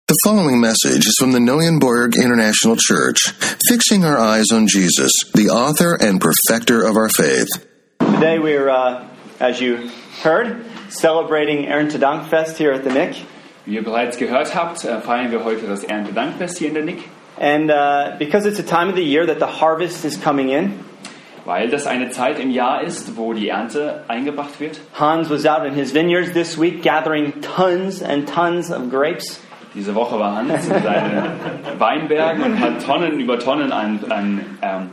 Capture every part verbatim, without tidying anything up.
The following message is from the Neuenborg International Church, fixing our eyes on Jesus, the author and perfecter of our faith. Today we're, uh, as you heard, celebrating Erntedankfest here at the N I C. Wie ihr bereits gehört habt, feiern wir heute das Erntedankfest hier in der N I C. And uh, because it's a time of the year that the harvest is coming in. Weil das eine Zeit im Jahr ist, wo die Ernte eingebracht wird. Hans was out in his vineyards this week gathering tons and tons of grapes. Diese Woche war Hans in seinen Weinbergen und hat Tonnen über Tonnen an, an, ähm,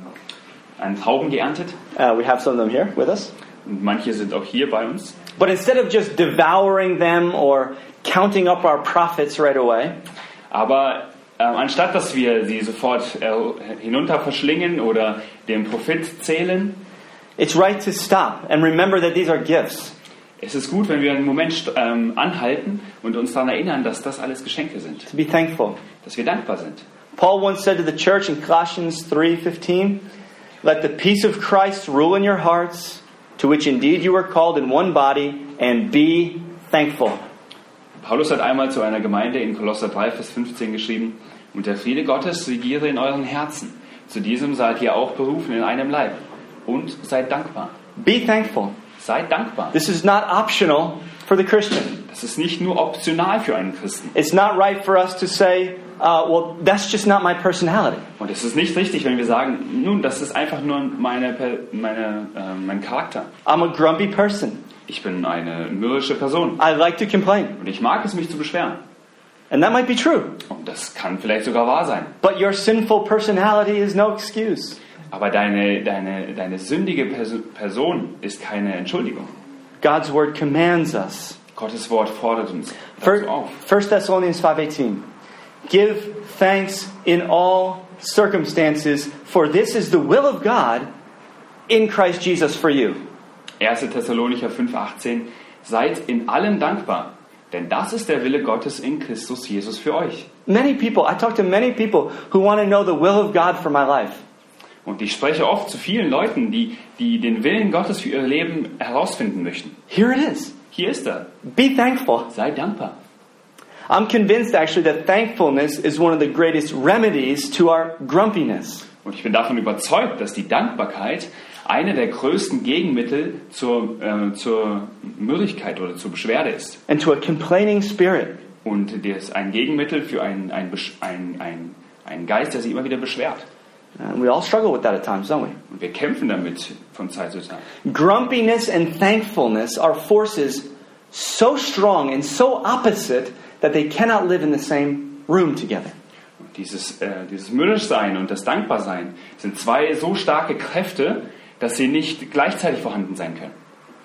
an Trauben geerntet. Uh, we have some of them here with us. Und manche sind auch hier bei uns. But instead of just devouring them or counting up our profits right away, aber ähm, anstatt dass wir sie sofort äh, hinunter verschlingen oder den Profit zählen, it's right to stop and remember that these are gifts. Es ist gut, wenn wir einen Moment ähm, anhalten und uns daran erinnern, dass das alles Geschenke sind. To be thankful. Dass wir dankbar sind. Paul once said to the church in Colossians three fifteen, "Let the peace of Christ rule in your hearts, to which indeed you were called in one body, and be thankful." Paulus hat einmal zu einer Gemeinde in Kolosser drei, Vers fünfzehn geschrieben: Und der Friede Gottes regiere in euren Herzen. Zu diesem seid ihr auch berufen in einem Leib. Und seid dankbar. Be thankful. Seid dankbar. This is not optional for the Christian. Das ist nicht nur optional für einen Christen. It's not right for us to say, uh, well, that's just not my personality. Und es ist nicht richtig, wenn wir sagen, nun, das ist einfach nur meine, meine, äh, mein Charakter. I'm a grumpy person. Ich bin eine mürrische Person. I like to complain. Und ich mag es, mich zu beschweren. And that might be true. Und das kann vielleicht sogar wahr sein. But your sinful personality is no excuse. Aber deine, deine, deine sündige Person ist keine Entschuldigung. God's word commands us. Gottes Wort fordert uns dazu auf. First Thessalonians five eighteen. Give thanks in all circumstances, for this is the will of God in Christ Jesus for you. erster Thessalonicher fünf achtzehn. Seid in allem dankbar, denn das ist der Wille Gottes in Christus Jesus für euch. Many people, I talk to many people who want to know the will of God for my life. Und ich spreche oft zu vielen Leuten, die, die den Willen Gottes für ihr Leben herausfinden möchten. Here it is. Hier ist er. Be thankful. Sei dankbar. I'm convinced actually that thankfulness is one of the greatest remedies to our grumpiness. Und ich bin davon überzeugt, dass die Dankbarkeit eine der größten Gegenmittel zur, äh, zur Mürrigkeit oder zur Beschwerde ist. And to a complaining spirit. Und das ist ein Gegenmittel für einen ein, ein, ein, ein Geist, der sich immer wieder beschwert. And we all struggle with that at times, don't we? Und wir kämpfen damit von Zeit zu Zeit. Grumpiness and thankfulness are forces so strong and so opposite that they cannot live in the same room together. Und dieses, äh, dieses Mürrischsein und das Dankbarsein sind zwei so starke Kräfte, dass sie nicht gleichzeitig vorhanden sein können.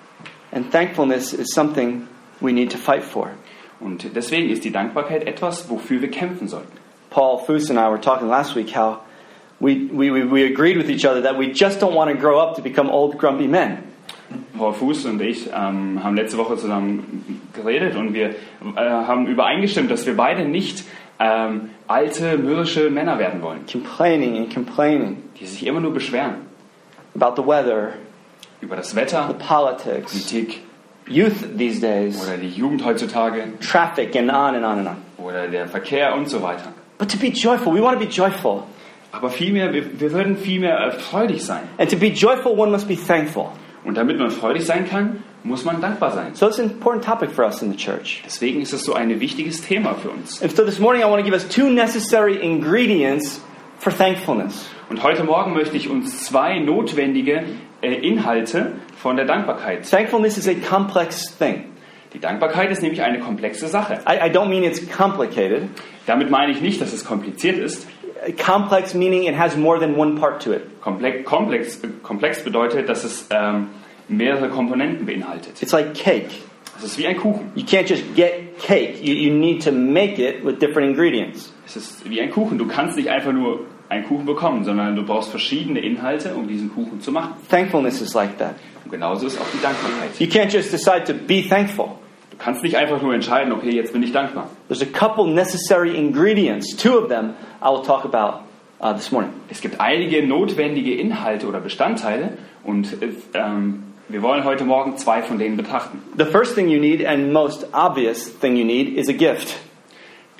And thankfulness is something we need to fight for. Und deswegen ist die Dankbarkeit etwas, wofür wir kämpfen sollten. Paul Foose and I were talking last week how we, we, we agreed with each other that we just don't want to grow up to become old grumpy men. Paul Fuß und ich ähm, haben letzte Woche zusammen geredet und wir äh, haben übereingestimmt, dass wir beide nicht ähm, alte, mürrische Männer werden wollen. Complaining and complaining. Die sich immer nur beschweren. About the weather. Über das Wetter. The politics. Politik. Youth these days. Oder die Jugend heutzutage. Traffic and on and on and on. Oder der Verkehr und so weiter. But to be joyful, we want to be joyful. Aber vielmehr, wir, wir würden vielmehr freudig sein. And to be joyful, one must be thankful. Und damit man freudig sein kann, muss man dankbar sein. So it's an important topic for us in the church. Deswegen ist es so ein wichtiges Thema für uns. And so this morning I want to give us two necessary ingredients for thankfulness. Und heute Morgen möchte ich uns zwei notwendige äh, Inhalte von der Dankbarkeit. Thankfulness is a complex thing. Die Dankbarkeit ist nämlich eine komplexe Sache. I, I don't mean it's complicated. Damit meine ich nicht, dass es kompliziert ist. Complex meaning it has more than one part to it. Komplex, komplex, komplex bedeutet, dass es ähm, mehrere Komponenten beinhaltet. It's like cake. Es ist wie ein Kuchen. You can't just get cake. You, you need to make it with different ingredients. Es ist wie ein Kuchen. Du kannst nicht einfach nur einen Kuchen bekommen, sondern du brauchst verschiedene Inhalte, um diesen Kuchen zu machen. Thankfulness is like that. Und genauso ist auch die Dankbarkeit. You can't just decide to be thankful. Du kannst nicht einfach nur entscheiden, okay, jetzt bin ich dankbar. There's a couple necessary ingredients. Two of them I will talk about uh, this morning. Es gibt einige notwendige Inhalte oder Bestandteile und ähm, wir wollen heute Morgen zwei von denen betrachten. The first thing you need and most obvious thing you need is a gift.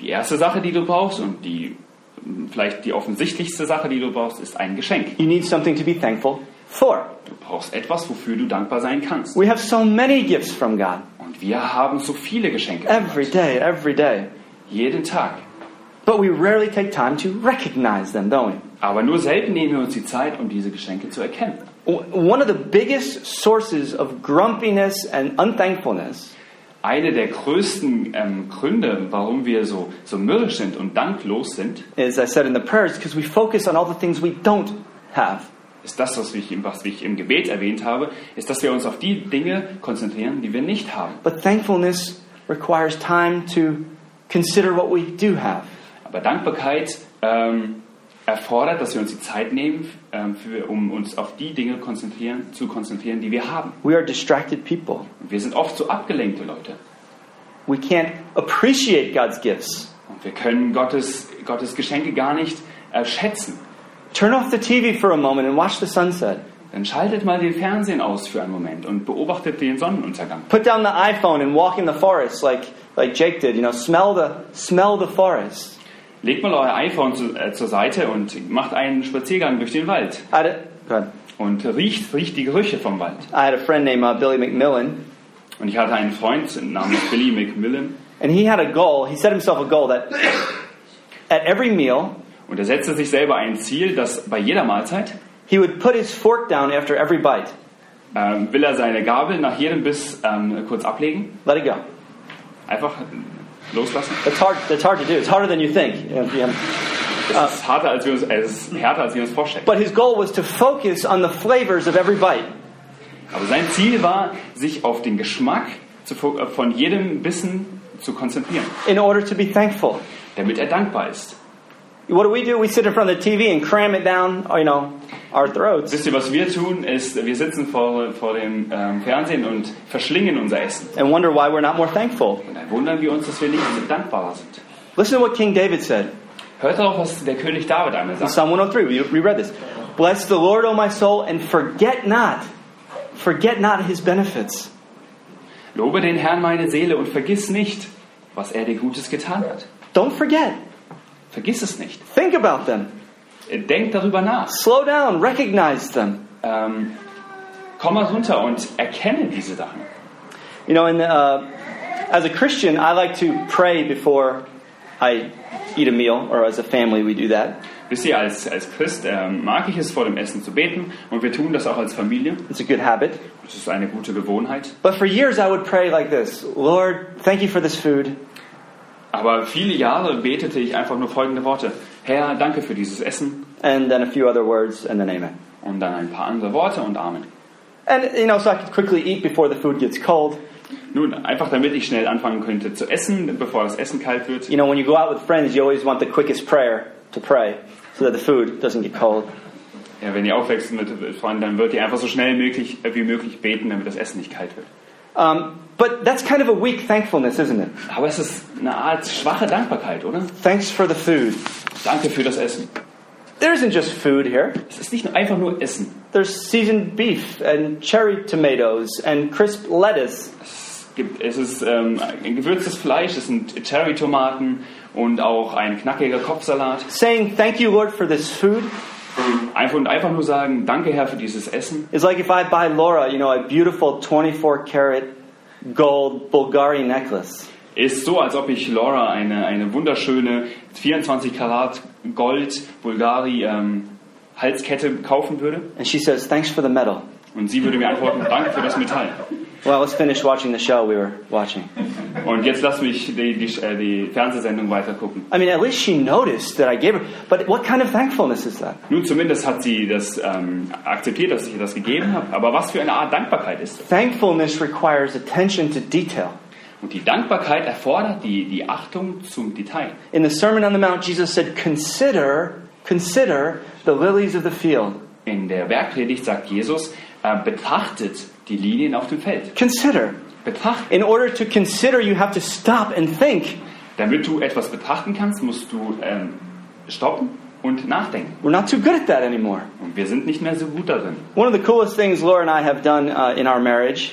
Die erste Sache, die du brauchst und die vielleicht die offensichtlichste Sache, die du brauchst, ist ein Geschenk. You need something to be thankful for. Du brauchst etwas, wofür du dankbar sein kannst. We have so many gifts from God. Und wir haben so viele Geschenke. Every day, every day. Jeden Tag. But we rarely take time to recognize them, don't we? Aber nur selten nehmen wir uns die Zeit, um diese Geschenke zu erkennen. One of the biggest sources of grumpiness and unthankfulness Eine der größten ähm, Gründe, warum wir so, so mürrisch sind und danklos sind, is, I said in the prayers, because we focus on all the things we don't have. ist das, was ich, was ich im Gebet erwähnt habe, ist, dass wir uns auf die Dinge konzentrieren, die wir nicht haben. But thankfulness requires time to consider what we do have. Aber Dankbarkeit ähm, erfordert, dass wir uns die Zeit nehmen, ähm, für, um uns auf die Dinge konzentrieren, zu konzentrieren, die wir haben. We are distracted people. Und wir sind oft so abgelenkte Leute. We can't appreciate God's gifts. Und wir können Gottes, Gottes Geschenke gar nicht äh, schätzen. Turn off the T V for a moment and watch the sunset. Dann schaltet mal den Fernsehen aus für einen Moment und beobachtet den Sonnenuntergang. Put down the iPhone and walk in the forest like, like Jake did. You know, smell the, smell the forest. Legt mal euer iPhone zu, äh, zur Seite und macht einen Spaziergang durch den Wald. I had a, go ahead. Und riecht, riecht die Gerüche vom Wald. I had a friend named uh, Billy McMillan, Und ich hatte einen Freund namens Billy McMillan. and he had a goal. He set himself a goal that at every meal, Und er setzte sich selber ein Ziel, dass bei jeder Mahlzeit he would put his fork down after every bite. ähm, will er seine Gabel nach jedem Biss ähm, kurz ablegen. Let it go. Einfach loslassen. It's hard. It's hard to do. It's harder than you think. You know, yeah. Es ist harter, als wir uns, äh, es ist härter, als wir uns vorstellen. But his goal was to focus on the flavors of every bite. Aber sein Ziel war, sich auf den Geschmack zu, von jedem Bissen zu konzentrieren, In order to be thankful. damit er dankbar ist. What do we do? We sit in front of the T V and cram it down, you know, our throats. Wisst ihr, was wir tun, ist, wir sitzen vor, vor dem ähm, Fernsehen und verschlingen unser Essen. And wonder why we're not more thankful. Und dann wundern wir uns, dass wir nicht dankbarer sind. Listen to what King David said. Hört darauf, was der König David einmal In sagt. Psalm one oh three, we, we read this. Bless the Lord, O my soul, and forget not, forget not his benefits. Lobe den Herrn, meine Seele, und vergiss nicht, was er dir Gutes getan hat. Don't forget. Vergiss es nicht. Think about them. Denk darüber nach. Slow down. Recognize them. Ähm, komm mal runter und erkenne diese Sachen. You know, and uh, as a Christian, I like to pray before I eat a meal, or as a family we do that. Wisst ihr, als, als Christ ähm, mag ich es, vor dem Essen zu beten, und wir tun das auch als Familie. It's a good habit. Das ist eine gute Gewohnheit. But for years I would pray like this. Lord, thank you for this food. Aber viele Jahre betete ich einfach nur folgende Worte. Herr, danke für dieses Essen. And then a few other words, and then amen. Und dann ein paar andere Worte und Amen. And, you know, so I could quickly eat before the food gets cold. Nun, einfach damit ich schnell anfangen könnte zu essen, bevor das Essen kalt wird. You know, when you go out with friends, you always want the quickest prayer to pray so that the food doesn't get cold. Ja, wenn ihr aufwächst mit Freunden, dann wird ihr einfach so schnell möglich, wie möglich beten, damit das Essen nicht kalt wird. Um, but that's kind of a weak thankfulness, isn't it? Aber es ist eine Art schwache Dankbarkeit, oder? Thanks for the food. Danke für das Essen. There isn't just food here. Es ist nicht nur einfach nur Essen. There's seasoned beef and cherry tomatoes and crisp lettuce. Es gibt, es ist ähm, ein gewürztes Fleisch, es sind Cherry-Tomaten und auch ein knackiger Kopfsalat. Saying thank you, Lord, for this food Einfach und einfach nur sagen, danke Herr für dieses Essen. is like if I buy Laura, you know, a beautiful twenty-four karat gold Bulgari necklace. Ist so, als ob ich Laura eine, eine wunderschöne vierundzwanzig Karat Gold Bulgari ähm, Halskette kaufen würde. And she says, thanks for the medal. Und sie würde mir antworten, danke für das Metall. Well, let's finish watching the show we were watching. Und jetzt lass mich die, die, äh, die Fernsehsendung weiter gucken. I mean, at least she noticed that I gave her. But what kind of thankfulness is that? Nun, zumindest hat sie das ähm, akzeptiert, dass ich ihr das gegeben habe. Aber was für eine Art Dankbarkeit ist das? Thankfulness requires attention to detail. Und die Dankbarkeit erfordert die, die Achtung zum Detail. In the Sermon on the Mount, Jesus said, consider, consider the lilies of the field. In der Bergpredigt sagt Jesus, äh, betrachtet die Lilien auf dem Feld. Consider. Betrachtet. In order to consider, you have to stop and think. Damit du etwas betrachten kannst, musst du ähm, stoppen und nachdenken. We're not too good at that anymore. Und wir sind nicht mehr so gut darin. One of the coolest things Laura and I have done uh, in our marriage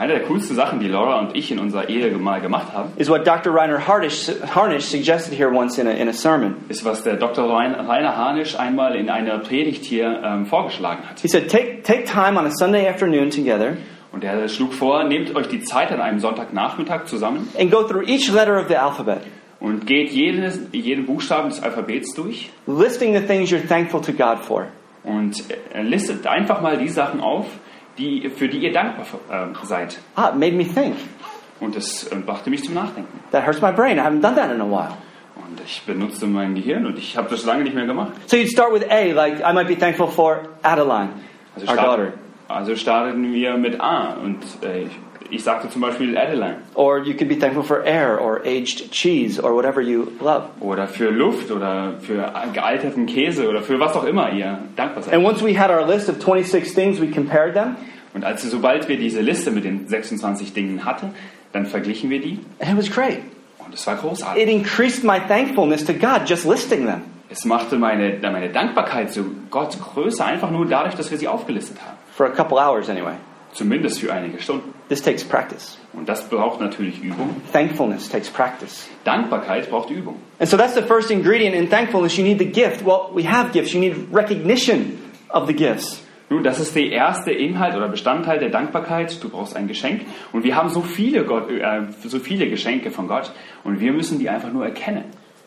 Eine der coolsten Sachen, die Laura und ich in unserer Ehe mal gemacht haben, is what Doctor Rainer Harnisch, Harnisch suggested here once in a, in a sermon. ist, was der Doktor Rainer Harnisch einmal in einer Predigt hier ähm, vorgeschlagen hat. He said, take, take time on a Sunday afternoon together Und er schlug vor, nehmt euch die Zeit an einem Sonntagnachmittag zusammen and go through each letter of the alphabet, und geht jedes, jeden Buchstaben des Alphabets durch listing the things you're thankful to God for. und äh, listet einfach mal die Sachen auf, die, für die ihr dankbar äh, seid. Ah, it made me think. Und das äh, brachte mich zum Nachdenken. That hurts my brain. I haven't done that in a while. Und ich benutzte mein Gehirn und ich habe das lange nicht mehr gemacht. So you'd start with A, like I might be thankful for Adeline, Also, our start, daughter. also starteten wir mit A und äh, ich, ich sagte zum Beispiel Adeline. Or you could be thankful for air or aged cheese or whatever you love. Oder für Luft oder für gealterten Käse oder für was auch immer ihr dankbar seid. And once we had our list of twenty-six things, we compared them, Und als sobald wir diese Liste mit den sechsundzwanzig Dingen hatten, dann verglichen wir die and it was great. und es war großartig. It increased my thankfulness to God just listing them. Es machte meine, meine Dankbarkeit zu Gott größer, einfach nur dadurch, dass wir sie aufgelistet haben. For a couple hours anyway. Zumindest für einige Stunden. This takes practice. Und das braucht natürlich Übung. Thankfulness takes practice. Dankbarkeit braucht Übung. And so that's the first ingredient in thankfulness. You need the gift. Well, we have gifts. You need recognition of the gifts. Nun, das ist der erste Inhalt oder Bestandteil der Dankbarkeit. Du brauchst ein Geschenk. Und wir haben so viele, Gott, äh, so viele Geschenke von Gott. Und wir müssen die einfach nur erkennen.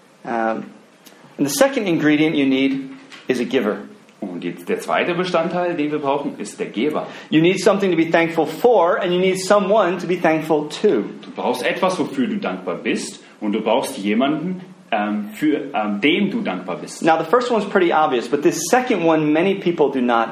Um, and the second ingredient you need is a giver. Und jetzt der zweite Bestandteil, den wir brauchen, ist der Geber. You need something to be thankful for, and you need someone to be thankful to. Du brauchst etwas, wofür du dankbar bist. Und du brauchst jemanden, ähm, für ähm, dem du dankbar bist. Now, the first one's pretty obvious, but this second one, many people do not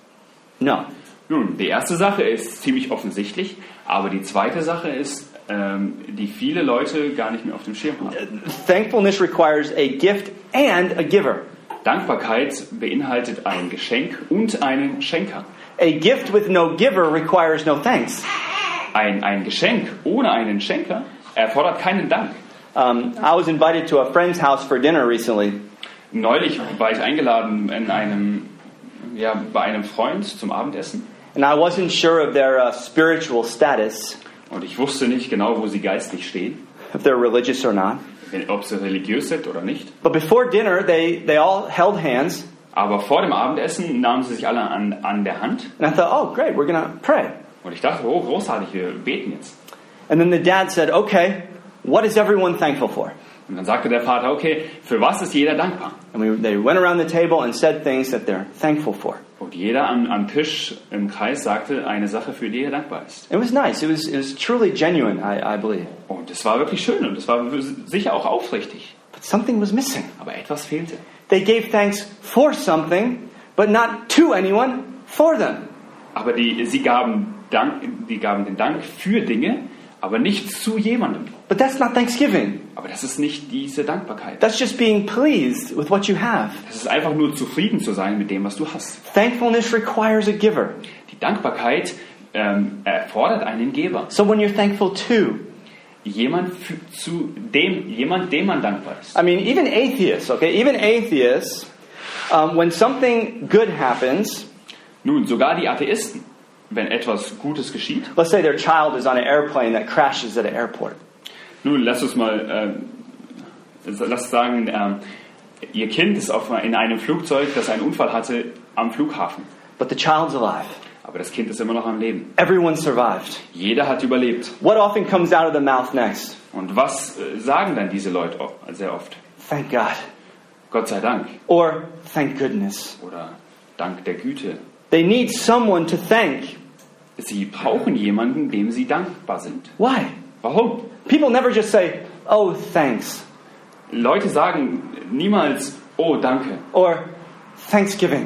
know. Nun, die erste Sache ist ziemlich offensichtlich. Aber die zweite Sache ist, ähm, die viele Leute gar nicht mehr auf dem Schirm haben. Thankfulness requires a gift and a giver. Dankbarkeit beinhaltet ein Geschenk und einen Schenker. A gift with no giver requires no thanks. Ein, ein Geschenk ohne einen Schenker erfordert keinen Dank. Um, I was invited to a friend's house for dinner recently. Neulich war ich eingeladen in einem, ja, bei einem Freund zum Abendessen. And I wasn't sure of their uh, spiritual status, Und ich wusste nicht genau, wo sie geistlich stehen, if they're religious or not. ob sie religiös sind oder nicht. But before dinner, they, they all held hands. Aber vor dem Abendessen nahmen sie sich alle an, an der Hand. And I thought, oh, great, we're going to pray. Und ich dachte, oh, großartig, wir beten jetzt. And then the dad said, okay, what is everyone thankful for? Und dann sagte der Vater, okay, für was ist jeder dankbar? And we, they went around the table and said things that they're thankful for. Und jeder am, am Tisch im Kreis sagte eine Sache, für die er dankbar ist. It was nice. It was, it was truly genuine, I, I believe. Und es war wirklich schön und es war sicher auch aufrichtig. But something was missing. Aber etwas fehlte. They gave thanks for something, but not to anyone for them. Aber die, sie gaben, Dank, die gaben den Dank für Dinge, aber nicht zu jemandem. But that's not Thanksgiving. Aber das ist nicht diese Dankbarkeit. That's just being pleased with what you have. Das ist einfach nur zufrieden zu sein mit dem, was du hast. Thankfulness requires a giver. Die Dankbarkeit ähm, erfordert einen Geber. So when you're thankful to, Jemand, für, zu dem, jemand, dem man dankbar ist. I mean, even atheists, okay, even atheists, um, when something good happens, Nun, sogar die Atheisten, wenn etwas Gutes geschieht. let's say their child is on an airplane that crashes at an airport. Nun, lass uns mal, äh, lass sagen, äh, ihr Kind ist auf, in einem Flugzeug, das einen Unfall hatte am Flughafen. But the child's alive. Aber das Kind ist immer noch am Leben. Everyone survived. Jeder hat überlebt. What often comes out of the mouth next? Und was äh, sagen dann diese Leute oft, sehr oft? Thank God. Gott sei Dank. Or thank goodness. Oder Dank der Güte. They need someone to thank. Sie brauchen jemanden, dem sie dankbar sind. Why? Warum? People never just say, oh, thanks. Leute sagen niemals, oh, danke. Or Thanksgiving.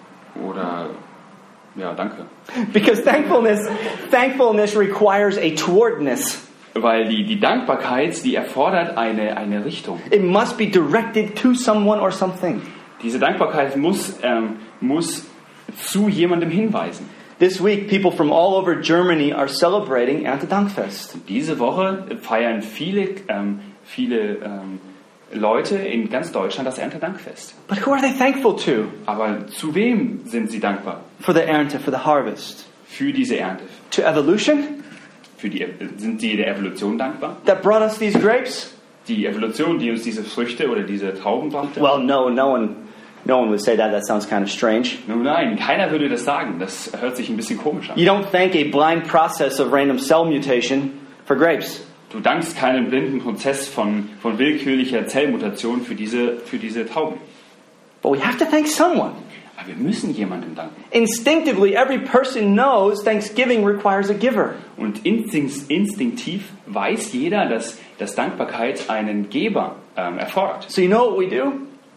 Oder, ja, danke. Because thankfulness, thankfulness requires a towardness. Weil die, die Dankbarkeit, die erfordert eine, eine Richtung. It must be directed to someone or something. Diese Dankbarkeit muss, ähm, muss zu jemandem hinweisen. This week, people from all over Germany are celebrating Erntedankfest. Diese Woche feiern viele, ähm, viele ähm, Leute in ganz Deutschland das Erntedankfest. But who are they thankful to? Aber zu wem sind sie dankbar? For the Ernte, for the harvest. Für diese Ernte. To evolution? für die, sind sie der Evolution dankbar? that brought us these grapes? Die Evolution, die uns diese Früchte oder diese Trauben brachte? Well, no, no one, no one would say that. That sounds kind of strange. Nun nein, keiner würde das sagen. Das hört sich ein bisschen komisch an. You don't thank a blind process of random cell mutation for grapes. Du dankst keinen blinden Prozess von, von willkürlicher Zellmutation für diese, für diese Trauben. But we have to thank someone. Aber wir müssen jemandem danken. Instinctively, every person knows Thanksgiving requires a giver. Und instinkt, instinktiv weiß jeder, dass, dass Dankbarkeit einen Geber ähm, erfordert. So you know what we do?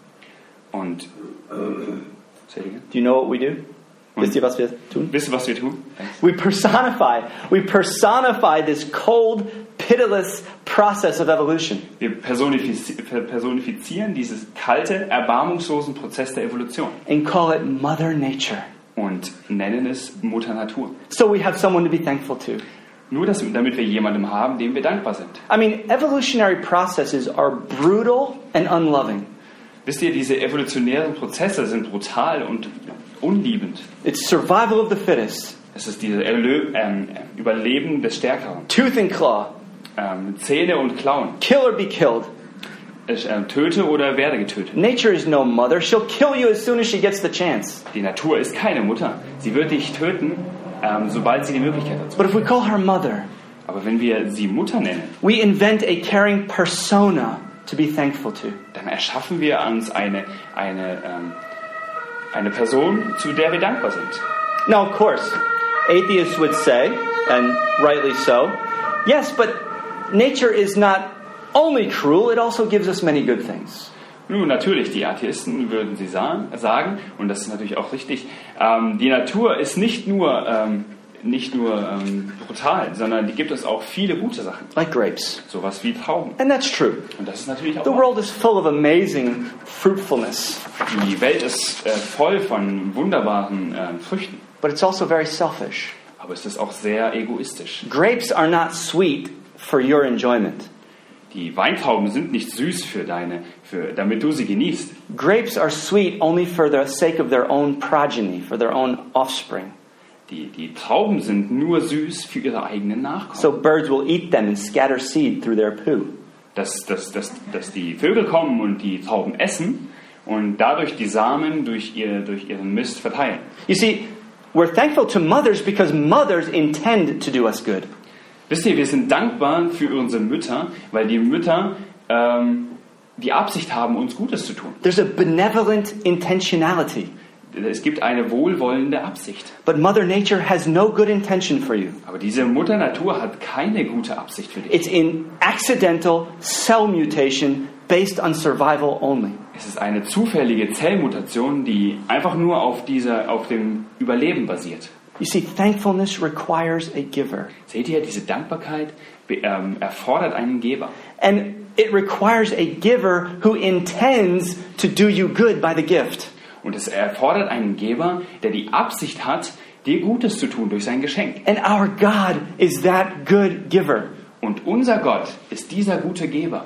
Und äh, say it again. Do you know what we do? Wisst ihr, was wir tun? Wisst ihr, was wir tun? We personify. We personify this cold, pitiless process of evolution. Wir personifiz- personifizieren diesen kalte, erbarmungslosen Prozess der Evolution And call it Mother Nature. und nennen es Mutter Natur. So we have someone to be thankful to. Nur dass, damit wir jemandem haben, dem wir dankbar sind. I mean, evolutionary processes are brutal and unloving. Wisst ihr, diese evolutionären Prozesse sind brutal und unliebend. It's survival of the fittest. Es ist dieses Erlö- ähm, Überleben des Stärkeren. Tooth and claw. Ähm, Zähne und Klauen. Kill or be killed. Ich, ähm, töte oder werde getötet. Nature is no mother. She'll kill you as soon as she gets the chance. Die Natur ist keine Mutter. Sie wird dich töten, ähm, sobald sie die Möglichkeit hat. But if we call her mother, Aber wenn wir sie Mutter nennen, we invent a caring persona to be thankful to. dann erschaffen wir uns eine, eine, ähm, eine Person, zu der wir dankbar sind. Now, of course, atheists would say, and rightly so, yes, but nature is not only cruel, it also gives us many good things. Nun, natürlich, die Atheisten würden sie sagen, sagen und das ist natürlich auch richtig, ähm, die Natur ist nicht nur, ähm, nicht nur ähm, brutal, sondern die gibt uns auch viele gute Sachen. Like grapes. Sowas wie Trauben. And that's true. Und das ist natürlich auch The wahr. world is full of amazing fruitfulness, Die Welt ist äh, voll von wunderbaren äh, Früchten, but it's also very selfish. aber es ist auch sehr egoistisch. Grapes are not sweet for your enjoyment. Die Weintrauben sind nicht süß für deine, für, damit du sie genießt. Grapes are sweet only for the sake of their own progeny, for their own offspring. Die, die Trauben sind nur süß für ihre eigenen Nachkommen. So birds will eat them and scatter seed through their poo. Dass, dass, dass, dass die Vögel kommen und die Trauben essen und dadurch die Samen durch, ihr, durch ihren Mist verteilen. You see, we're thankful to mothers because mothers intend to do us good. Wisst ihr, wir sind dankbar für unsere Mütter, weil die Mütter ähm, die Absicht haben, uns Gutes zu tun. There's a benevolent intentionality. Es gibt eine wohlwollende Absicht. But Mother Nature has no good intention for you. Aber diese Mutter Natur hat keine gute Absicht für dich. It's in accidental cell mutation based on survival only. Es ist eine zufällige Zellmutation, die einfach nur auf, dieser, auf dem Überleben basiert. You see, thankfulness requires a giver. Seht ihr, diese Dankbarkeit be- ähm, erfordert einen Geber. And it requires a giver who intends to do you good by the gift. Und es erfordert einen Geber, der die Absicht hat, dir Gutes zu tun durch sein Geschenk. And our God is that good giver. Und unser Gott ist dieser gute Geber.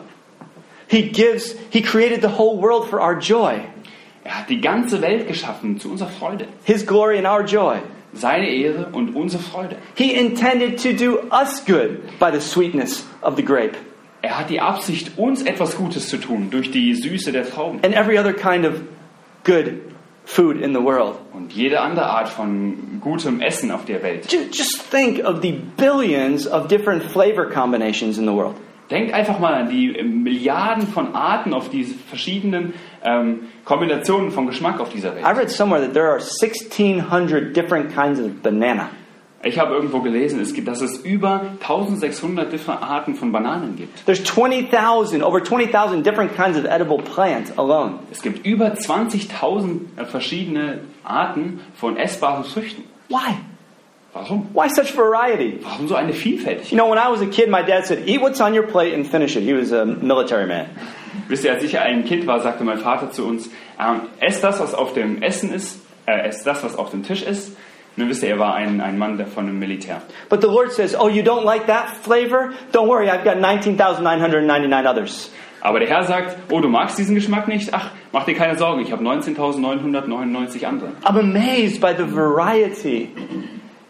He gives, He created the whole world for our joy. Er hat die ganze Welt geschaffen zu unserer Freude. His glory and our joy. Seine Ehre und unsere Freude. He intended to do us good by the sweetness of the grape. Er hat die Absicht, uns etwas Gutes zu tun durch die Süße der Trauben. And every other kind of good food in the world. Und jede andere Art von gutem Essen auf der Welt. Ju- Just think of the billions of different flavor combinations in the world. Denkt einfach mal an die Milliarden von Arten auf diese verschiedenen ähm, Kombinationen von Geschmack auf dieser Welt. I read somewhere that there are sixteen hundred different kinds of banana. Ich habe irgendwo gelesen, es gibt, dass es über eintausendsechshundert different Arten von Bananen gibt. There's twenty thousand, over twenty thousand different kinds of edible plants alone. Es gibt über zwanzigtausend verschiedene Arten von essbaren Früchten. Why? Warum? Why such variety? Warum so eine Vielfältigkeit? You know, when I was a kid, my dad said, eat what's on your plate and finish it. He was a military man. Wisst ihr, als ich ein Kind war, sagte mein Vater zu uns, ähm, ess das, was auf dem Essen ist, äh, ess das, was auf dem Tisch ist. Nun wisst ihr, er war ein, ein Mann von dem Militär. But the Lord says, oh, you don't like that flavor? Don't worry, I've got nineteen thousand nine hundred ninety-nine others. Aber der Herr sagt, oh, du magst diesen Geschmack nicht? Ach, mach dir keine Sorgen, ich habe neunzehntausendneunhundertneunundneunzig andere. I'm amazed by the variety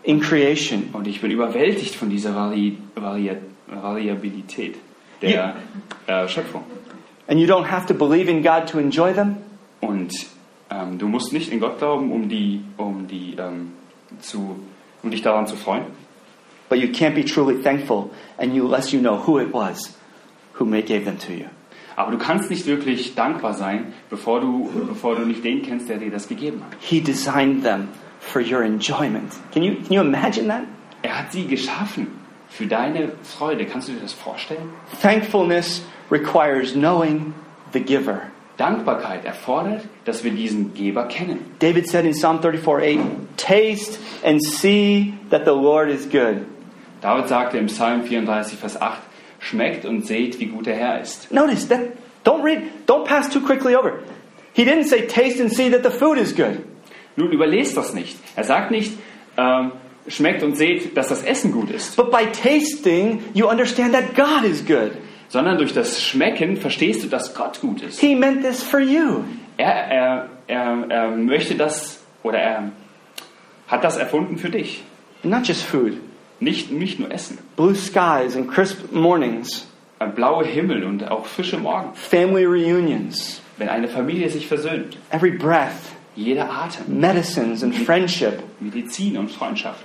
in creation. Und ich bin überwältigt von dieser Vari Vari Variabilität der äh, Schöpfung. And you don't have to believe in God to enjoy them. Und ähm, du musst nicht in Gott glauben, um die, um die, ähm, zu, um dich daran zu freuen. But you can't be truly thankful unless you know who it was who gave them to you. Aber du kannst nicht wirklich dankbar sein, bevor du, bevor du nicht den kennst, der dir das gegeben hat. He designed them for your enjoyment. Can you, can you imagine that? Er hat sie geschaffen für deine Freude. Kannst du dir das vorstellen? Thankfulness requires knowing the giver. Dankbarkeit erfordert, dass wir diesen Geber kennen. David said in Psalm thirty-four eight, "Taste and see that the Lord is good." David sagte im Psalm vierunddreißig, Vers acht, schmeckt und seht, wie gut der Herr ist. Notice that, don't read, don't pass too quickly over. He didn't say taste and see that the food is good. Nun überlest das nicht. Er sagt nicht, ähm, schmeckt und seht, dass das Essen gut ist. But by tasting, you understand that God is good. Sondern durch das Schmecken verstehst du, dass Gott gut ist. He meant this for you. Er, er, er, er möchte das, oder er hat das erfunden für dich. Not just food. Nicht, nicht nur Essen. Blue skies and crisp mornings. Blaue Himmel und auch frische Morgen. Family reunions. Wenn eine Familie sich versöhnt. Every breath. Jeder Atem. Medicines and friendship. Medizin und Freundschaft.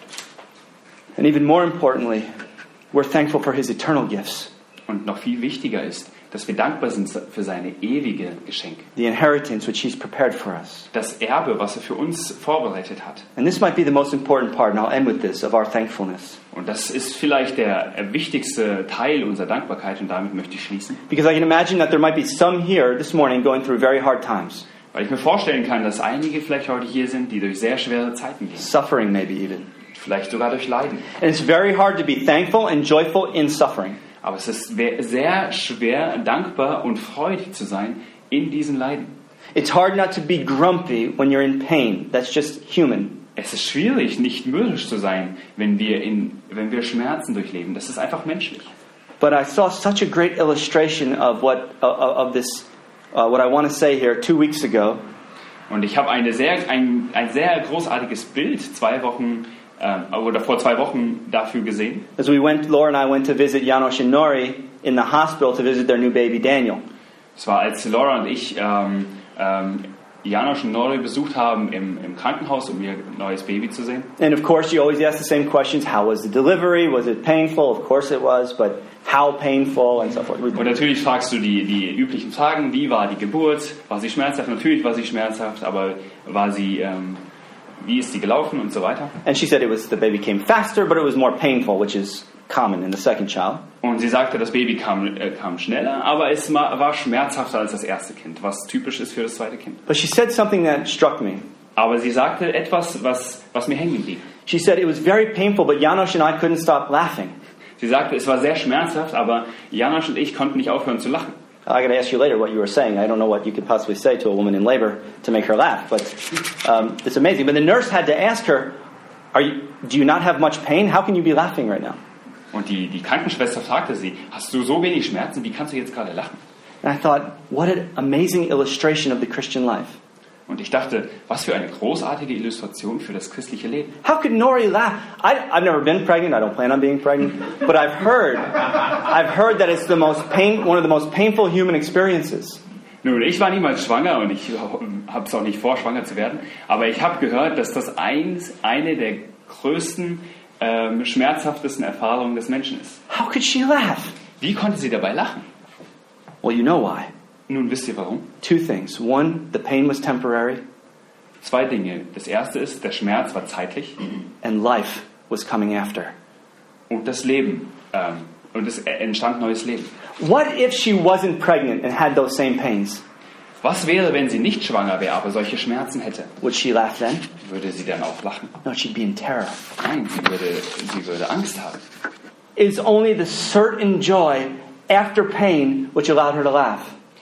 And even more importantly, we're thankful for His eternal gifts. Und noch viel wichtiger ist, dass wir dankbar sind für seine ewige Geschenke. The inheritance which He's prepared for us. Das Erbe, was er für uns vorbereitet hat. And this might be the most important part, and I'll end with this, of our thankfulness. Und das ist vielleicht der wichtigste Teil unserer Dankbarkeit, und damit möchte ich schließen. Because I can imagine that there might be some here this morning going through very hard times. Weil ich mir vorstellen kann, dass einige vielleicht heute hier sind, die durch sehr schwere Zeiten gehen. Suffering maybe even. Vielleicht sogar durch Leiden. And it's very hard to be thankful and joyful in suffering. Aber es ist sehr schwer, dankbar und freudig zu sein in diesen Leiden. It's hard not to be grumpy when you're in pain. That's just human. Es ist schwierig, nicht mürrisch zu sein, wenn wir, in, wenn wir Schmerzen durchleben. Das ist einfach menschlich. But I saw such a great illustration of what uh, of this, uh, what I want to say here two weeks ago. Und ich habe eine sehr, ein, ein sehr großartiges Bild zwei Wochen äh, oder vor zwei Wochen dafür gesehen. As we went, Laura and I went to visit Janos and Nori in the hospital to visit their new baby Daniel. Es war, als Laura und ich ähm, ähm, Janos und Nori besucht haben im, im Krankenhaus, um ihr neues Baby zu sehen. And of course, you always ask the same questions: How was the delivery? Was it painful? Of course it was, but how painful and so forth. Und natürlich fragst du die, die üblichen Fragen: Wie war die Geburt? War sie schmerzhaft? Natürlich war sie schmerzhaft, aber war sie ähm, wie ist sie gelaufen und so weiter? And she said it was the baby came faster, but it was more painful, which is common in the second child. Und sie sagte, das Baby kam, äh, kam schneller, aber es war schmerzhafter als das erste Kind, was typisch ist für das zweite Kind. But she said something that struck me. Aber sie sagte etwas, was, was mir hängen blieb. She said it was very painful, but Janos and I couldn't stop laughing. Sie sagte, es war sehr schmerzhaft, aber Janos und ich konnten nicht aufhören zu lachen. I got to ask you later what you were saying. I don't know what you could possibly say to a woman in labor to make her laugh, but um, it's amazing. But the nurse had to ask her, "Are you? Do you not have much pain? How can you be laughing right now?" Und die, die Krankenschwester fragte sie, hast du so wenig Schmerzen, wie kannst du jetzt gerade lachen? And I thought, what an amazing illustration of the Christian life. Und ich dachte, was für eine großartige Illustration für das christliche Leben. How could Nori laugh? I, I've never been pregnant. I don't plan on being pregnant. But I've heard, I've heard that it's the most pain, one of the most painful human experiences. Nun, ich war niemals schwanger und ich habe es auch nicht vor, schwanger zu werden. Aber ich habe gehört, dass das eins, eine der größten, ähm, schmerzhaftesten Erfahrungen des Menschen ist. How could she laugh? Wie konnte sie dabei lachen? Well, you know why. Nun, wisst ihr warum? Two things. One, the pain was temporary. Zwei Dinge. Das erste ist, der Schmerz war zeitlich. And life was coming after. Und das Leben. Ähm, und es entstand neues Leben. What if she wasn't pregnant and had those same pains? Was wäre, wenn sie nicht schwanger wäre, aber solche Schmerzen hätte? Would she laugh then? Würde sie dann auch lachen? No, she'd be in terror. Nein, sie würde, sie würde Angst haben. It's only the certain joy after pain which allowed her to laugh.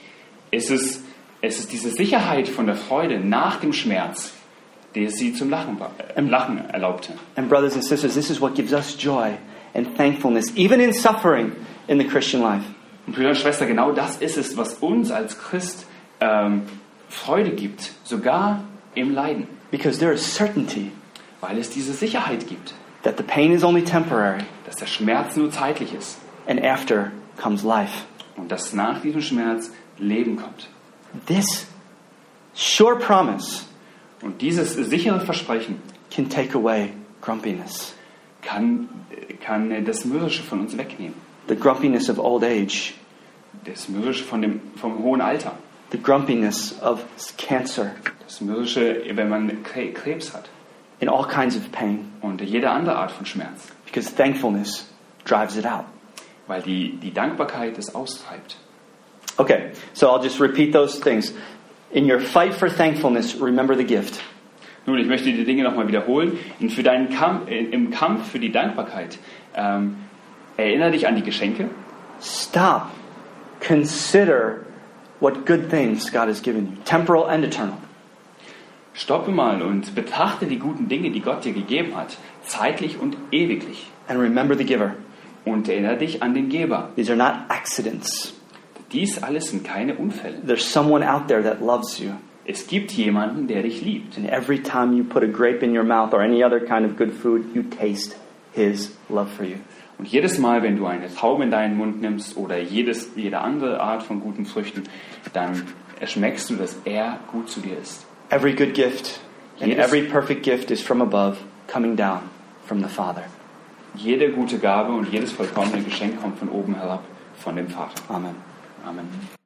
Es ist, es ist diese Sicherheit von der Freude nach dem Schmerz, die sie zum Lachen, äh, Lachen erlaubte. And brothers and sisters, this is what gives us joy and thankfulness, even in suffering in the Christian life. Und Brüder und Schwester, genau das ist es, was uns als Christ ähm, Freude gibt, sogar im Leiden. Because there is certainty. Weil es diese Sicherheit gibt. That the pain is only temporary, dass der Schmerz nur zeitlich ist and after comes life. und dass nach diesem Schmerz Leben kommt. This sure promise Und dieses sichere Versprechen can take away grumpiness. kann, kann das Mürrische von uns wegnehmen. The grumpiness of old age, Das Mürrische von dem, vom hohen Alter. the grumpiness of cancer, Das Mürrische, wenn man Kre- Krebs hat. and all kinds of pain, Und jede andere Art von Schmerz. because thankfulness drives it out. Weil die, die Dankbarkeit es austreibt. Okay, so I'll just repeat those things. In your fight for thankfulness, remember the gift. Nun, ich möchte die Dinge nochmal wiederholen. Und für deinen Kampf, im Kampf für die Dankbarkeit, ähm, erinnere dich an die Geschenke. Stop. Consider what good things God has given you, temporal and eternal. Stoppe mal und betrachte die guten Dinge, die Gott dir gegeben hat, zeitlich und ewiglich. And remember the giver. Und erinnere dich an den Geber. These are not accidents. Dies alles sind keine Unfälle. There's someone out there that loves you. Es gibt jemanden, der dich liebt. And every time you put a grape in your mouth or any other kind of good food, you taste His love for you. Und jedes Mal, wenn du eine Taube in deinen Mund nimmst oder jedes, jede andere Art von guten Früchten, dann schmeckst du, dass er gut zu dir ist. Every good gift and Jedes- every perfect gift is from above, coming down from the Father. Jede gute Gabe und jedes vollkommene Geschenk kommt von oben herab, von dem Vater. Amen. Amen.